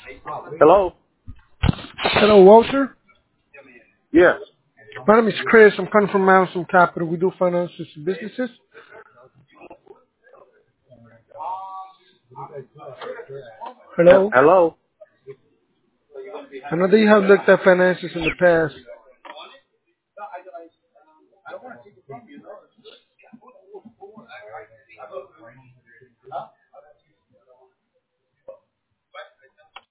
Hello? Hello, Walter. Yes. My name is Chris. I'm coming from Madison Capital. We do finances and businesses. Hello. Hello? I know that you have looked at finances in the past.